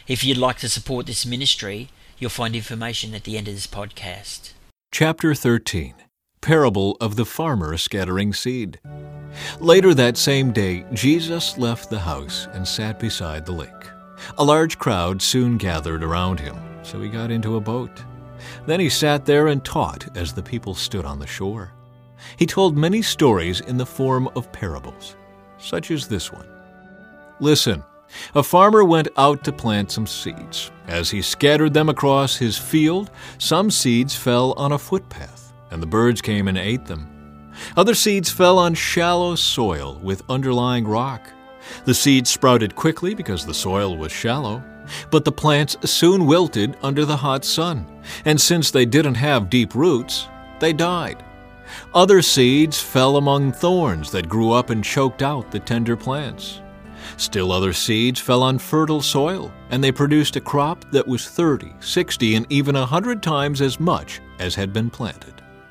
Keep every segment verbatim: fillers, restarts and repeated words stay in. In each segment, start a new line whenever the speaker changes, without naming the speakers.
If you'd like to support this ministry, you'll find information at the end of this podcast.
Chapter thirteen. Parable of the Farmer Scattering Seed. Later that same day, Jesus left the house and sat beside the lake. A large crowd soon gathered around him, so he got into a boat. Then he sat there and taught as the people stood on the shore. He told many stories in the form of parables, such as this one. Listen, a farmer went out to plant some seeds. As he scattered them across his field, some seeds fell on a footpath, and the birds came and ate them. Other seeds fell on shallow soil with underlying rock. The seeds sprouted quickly because the soil was shallow, but the plants soon wilted under the hot sun, and since they didn't have deep roots, they died. Other seeds fell among thorns that grew up and choked out the tender plants. Still other seeds fell on fertile soil, and they produced a crop that was thirty, sixty, and even a hundred times as much as had been planted.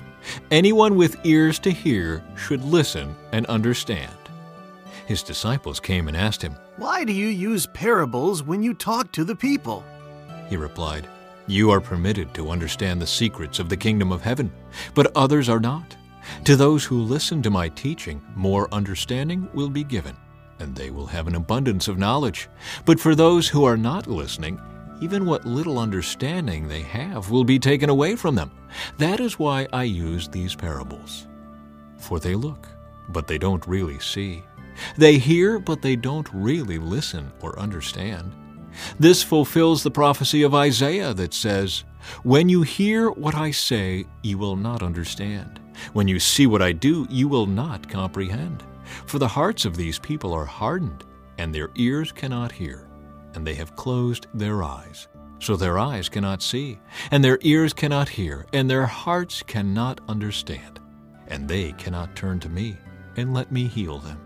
Anyone with ears to hear should listen and understand. His disciples came and asked him,
"Why do you use parables when you talk to the people?"
He replied, "You are permitted to understand the secrets of the kingdom of heaven, but others are not. To those who listen to my teaching, more understanding will be given, and they will have an abundance of knowledge. But for those who are not listening, even what little understanding they have will be taken away from them. That is why I use these parables. For they look, but they don't really see. They hear, but they don't really listen or understand. This fulfills the prophecy of Isaiah that says, 'When you hear what I say, you will not understand. When you see what I do, you will not comprehend. For the hearts of these people are hardened, and their ears cannot hear, and they have closed their eyes. So their eyes cannot see, and their ears cannot hear, and their hearts cannot understand. And they cannot turn to me and let me heal them.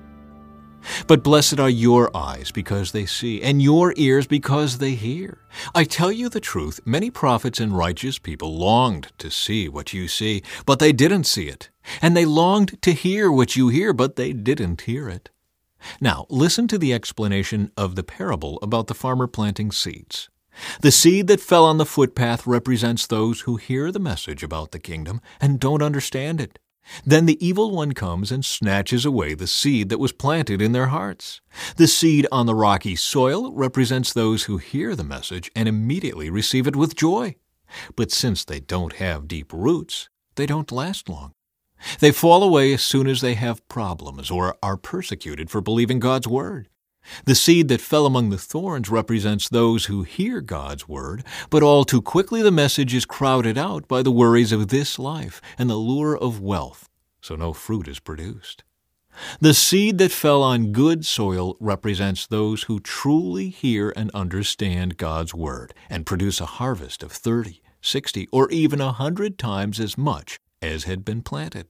But blessed are your eyes because they see, and your ears because they hear. I tell you the truth, many prophets and righteous people longed to see what you see, but they didn't see it. And they longed to hear what you hear, but they didn't hear it. Now, listen to the explanation of the parable about the farmer planting seeds. The seed that fell on the footpath represents those who hear the message about the kingdom and don't understand it. Then the evil one comes and snatches away the seed that was planted in their hearts. The seed on the rocky soil represents those who hear the message and immediately receive it with joy. But since they don't have deep roots, they don't last long. They fall away as soon as they have problems or are persecuted for believing God's word. The seed that fell among the thorns represents those who hear God's word, but all too quickly the message is crowded out by the worries of this life and the lure of wealth, so no fruit is produced. The seed that fell on good soil represents those who truly hear and understand God's word and produce a harvest of thirty, sixty, or even a hundred times as much as had been planted.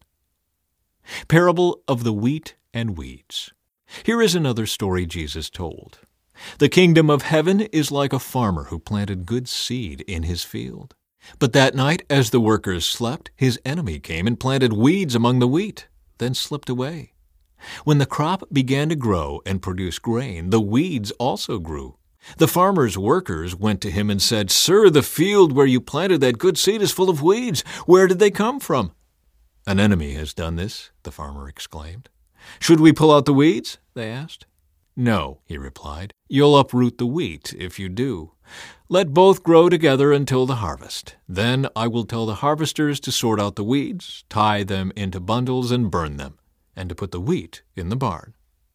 Parable of the wheat and weeds. Here is another story Jesus told. The kingdom of heaven is like a farmer who planted good seed in his field. But that night, as the workers slept, his enemy came and planted weeds among the wheat, then slipped away. When the crop began to grow and produce grain, the weeds also grew. The farmer's workers went to him and said, "Sir, the field where you planted that good seed is full of weeds. Where did they come from?" "An enemy has done this," the farmer exclaimed. "Should we pull out the weeds?" they asked. "No," he replied. "You'll uproot the wheat if you do. Let both grow together until the harvest. Then I will tell the harvesters to sort out the weeds, tie them into bundles and burn them, and to put the wheat in the barn."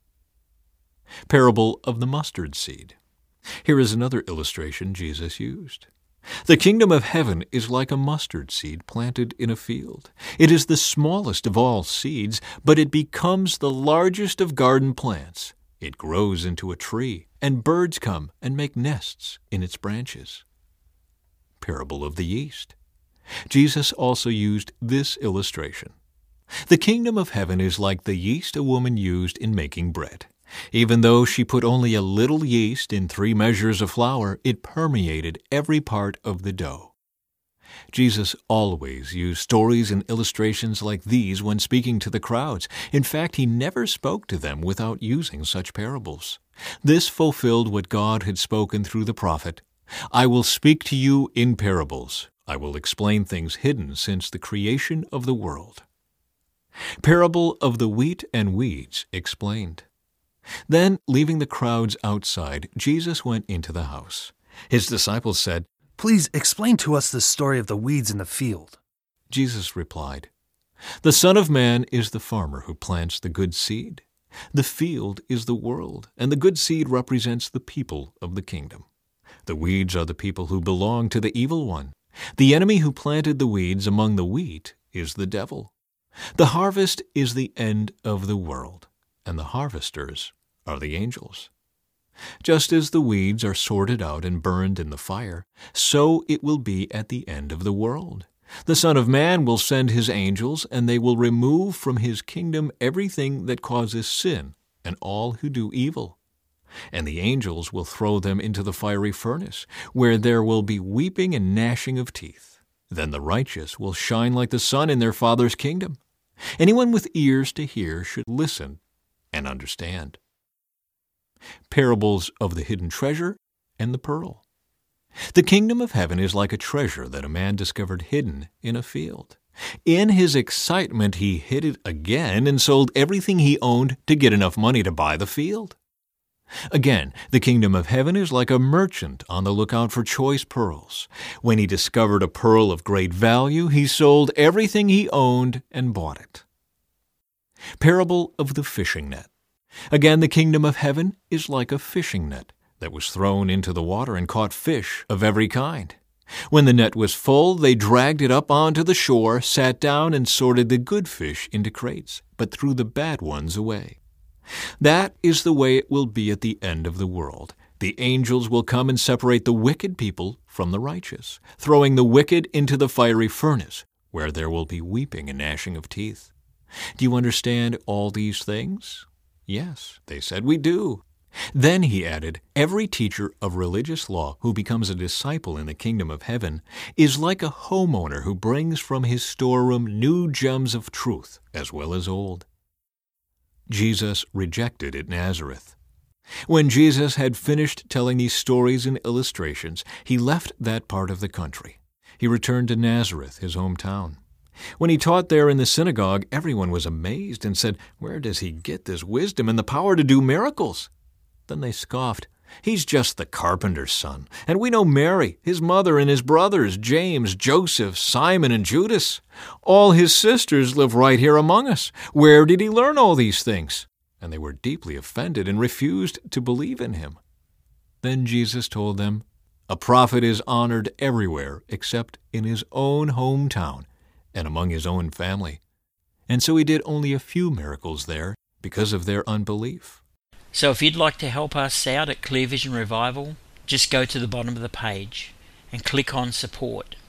Parable of the mustard seed. Here is another illustration Jesus used. The kingdom of heaven is like a mustard seed planted in a field. It is the smallest of all seeds, but it becomes the largest of garden plants. It grows into a tree, and birds come and make nests in its branches. Parable of the yeast. Jesus also used this illustration. The kingdom of heaven is like the yeast a woman used in making bread. Even though she put only a little yeast in three measures of flour, it permeated every part of the dough. Jesus always used stories and illustrations like these when speaking to the crowds. In fact, he never spoke to them without using such parables. This fulfilled what God had spoken through the prophet, "I will speak to you in parables. I will explain things hidden since the creation of the world." Parable of the wheat and weeds explained. Then, leaving the crowds outside, Jesus went into the house. His disciples said,
"Please explain to us the story of the weeds in the field."
Jesus replied, "The Son of Man is the farmer who plants the good seed. The field is the world, and the good seed represents the people of the kingdom. The weeds are the people who belong to the evil one. The enemy who planted the weeds among the wheat is the devil. The harvest is the end of the world, and the harvesters are the angels. Just as the weeds are sorted out and burned in the fire, so it will be at the end of the world. The Son of Man will send his angels, and they will remove from his kingdom everything that causes sin and all who do evil. And the angels will throw them into the fiery furnace, where there will be weeping and gnashing of teeth. Then the righteous will shine like the sun in their Father's kingdom. Anyone with ears to hear should listen and understand." Parables of the hidden treasure and the pearl. The kingdom of heaven is like a treasure that a man discovered hidden in a field. In his excitement, he hid it again and sold everything he owned to get enough money to buy the field. Again, the kingdom of heaven is like a merchant on the lookout for choice pearls. When he discovered a pearl of great value, he sold everything he owned and bought it. Parable of the fishing net. Again, the kingdom of heaven is like a fishing net that was thrown into the water and caught fish of every kind. When the net was full, they dragged it up onto the shore, sat down, and sorted the good fish into crates, but threw the bad ones away. That is the way it will be at the end of the world. The angels will come and separate the wicked people from the righteous, throwing the wicked into the fiery furnace, where there will be weeping and gnashing of teeth. Do you understand all these things? Yes, they said, we do. Then he added, every teacher of religious law who becomes a disciple in the kingdom of heaven is like a homeowner who brings from his storeroom new gems of truth as well as old. Jesus rejected at Nazareth. When Jesus had finished telling these stories and illustrations, he left that part of the country. He returned to Nazareth, his hometown. When he taught there in the synagogue, everyone was amazed and said, "Where does he get this wisdom and the power to do miracles?" Then they scoffed, "He's just the carpenter's son, and we know Mary, his mother, and his brothers, James, Joseph, Simon, and Judas. All his sisters live right here among us. Where did he learn all these things?" And they were deeply offended and refused to believe in him. Then Jesus told them, "A prophet is honored everywhere except in his own hometown and among his own family." And so he did only a few miracles there because of their unbelief.
So if you'd like to help us out at Clear Vision Revival, just go to the bottom of the page and click on Support.